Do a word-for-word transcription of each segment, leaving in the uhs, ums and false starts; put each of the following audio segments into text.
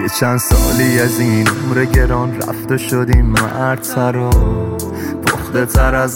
یه چند سالی از این عمر گران رفته شدیم مردتر و پخته تر از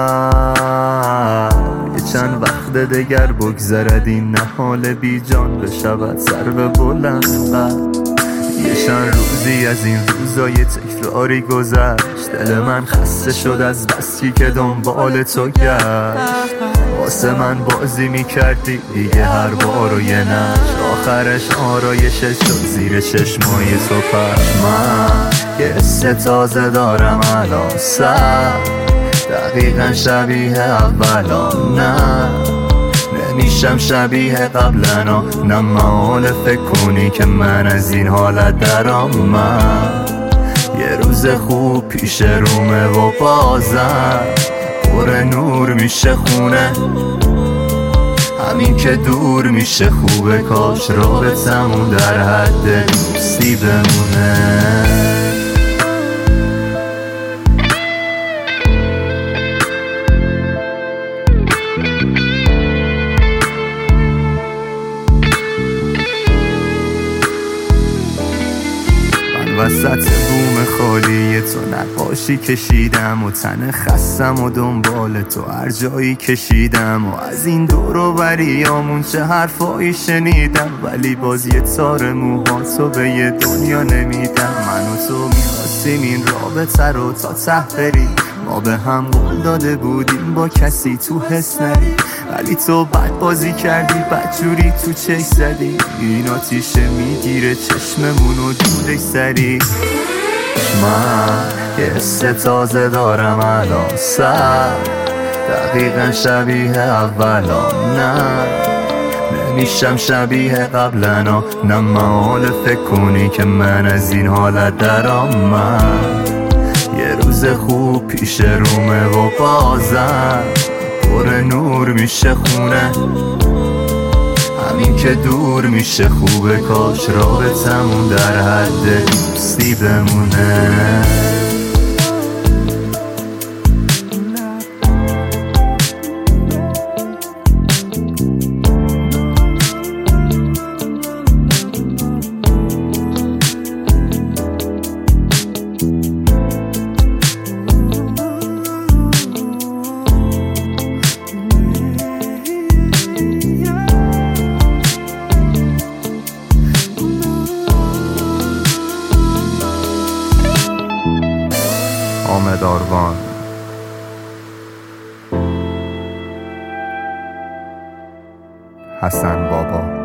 قبل. یه چند وقت دگر بگذرد این نهال بی جان بشود سر به بلند قد. یه چند روزی از این روزای تکراری گذشت، دل من خسته شد از بسی که دنبال تو گشت. واسه من بازی میکردی دیگه هر بار و یه نشت، آخرش آرایشش شد زیر چشمای تو پشت. من یه حس تازه دارم الان، سر دقیقا شبیه اولا، نه نمیشم شبیه قبلنا. نه محال فکر کنی که من از این حالت درام. من یه روز خوب پیش رومه و بازم پر نور میشه خونه. همین که دور میشه خوبه، کاش رابطمون در حد دوستی بمونه. وسط بوم خالی تو نقاشی کشیدم و تن خستم و دنبال تو هر جایی کشیدم. و از این دور و بریامون چه حرفایی شنیدم، ولی باز یه تار موهاتو به یه دنیا نمیدم. من و تو میخواستیم این رابطه رو تا ته بریم، ما به هم قول داده بودیم با کسی تو حس نریم، ولی تو بد بازی کردی، بد جوری تو چش زدی. این آتیشه میگیره چشممون و دودش سری. من یه حس تازه دارم الان، سر دقیقا شبیه اولا، نه نمیشم شبیه قبلنا. نه محال فکر کنی که من از این حالت درام. من یه روز خوب پیش رومه و بازم پر نور میشه خونه. همین که دور میشه خوبه، کاش رابطمون در حد دوستی بمونه. حامد آروان، حسن بابا.